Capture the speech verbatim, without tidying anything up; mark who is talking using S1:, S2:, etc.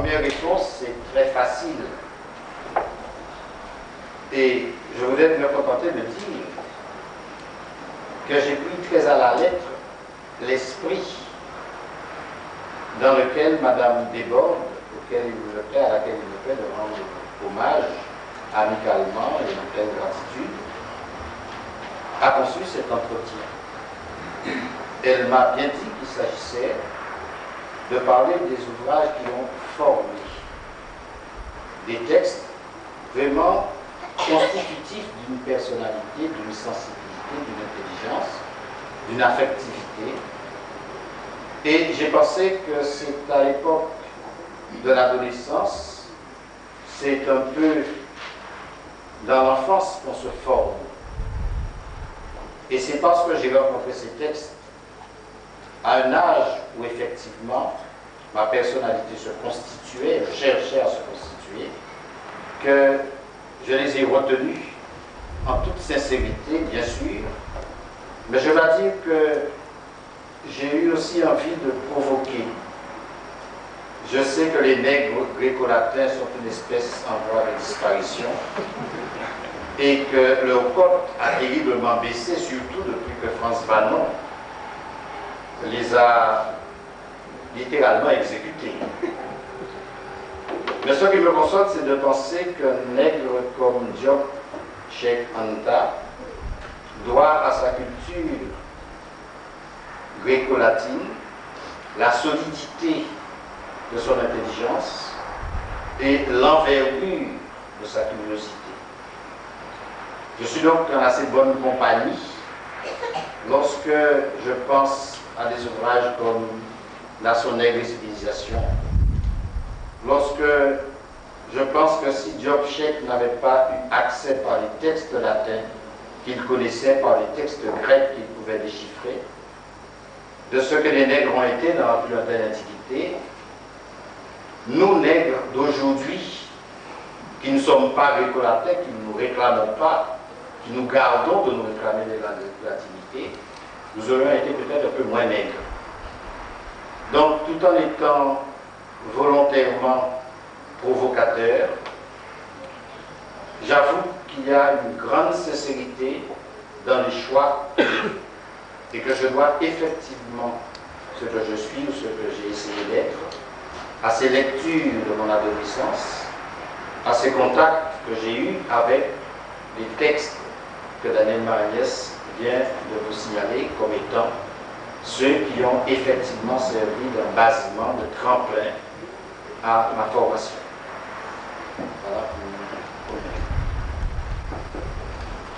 S1: première réponse, c'est très facile. Et je voudrais me contenter de dire que j'ai pris très à la lettre l'esprit dans lequel Madame Desbordes, auquel il me plaît, à laquelle il me plaît de rendre hommage amicalement et en pleine gratitude, a conçu cet entretien. Elle m'a bien dit qu'il s'agissait de parler des ouvrages qui ont formé des textes vraiment constitutifs d'une personnalité, d'une sensibilité, d'une intelligence, d'une affectivité. Et j'ai pensé que c'est à l'époque de l'adolescence, c'est un peu dans l'enfance qu'on se forme. Et c'est parce que j'ai rencontré ces textes à un âge où effectivement ma personnalité se constituait, je cherchais à se constituer, que je les ai retenus en toute sincérité, bien sûr, mais je dois dire que j'ai eu aussi envie de provoquer. Je sais que les nègres gréco-latins sont une espèce en voie de disparition et que leur cote a terriblement baissé, surtout depuis que France Fanon les a littéralement exécutés. Mais ce qui me console, c'est de penser qu'un nègre comme Diop Cheikh Anta doit à sa culture gréco-latine la solidité de son intelligence et l'envergure de sa curiosité. Je suis donc en assez bonne compagnie lorsque je pense à des ouvrages comme La Nègre et Civilisation, lorsque je pense que si Diop Cheikh n'avait pas eu accès par les textes latins qu'il connaissait, par les textes grecs qu'il pouvait déchiffrer, de ce que les nègres ont été dans la plus lointaine antiquité, nous, nègres d'aujourd'hui, qui ne sommes pas gréco-latins, qui ne nous réclamons pas, qui nous gardons de nous réclamer de la latinité, nous aurions été peut-être un peu moins nègres. Donc, tout en étant volontairement provocateur, j'avoue qu'il y a une grande sincérité dans les choix et que je dois effectivement ce que je suis ou ce que j'ai essayé d'être à ces lectures de mon adolescence, à ces contacts que j'ai eus avec les textes que Daniel Mariès vient de vous signaler comme étant ceux qui ont effectivement servi d'un basement, de tremplin à ma formation.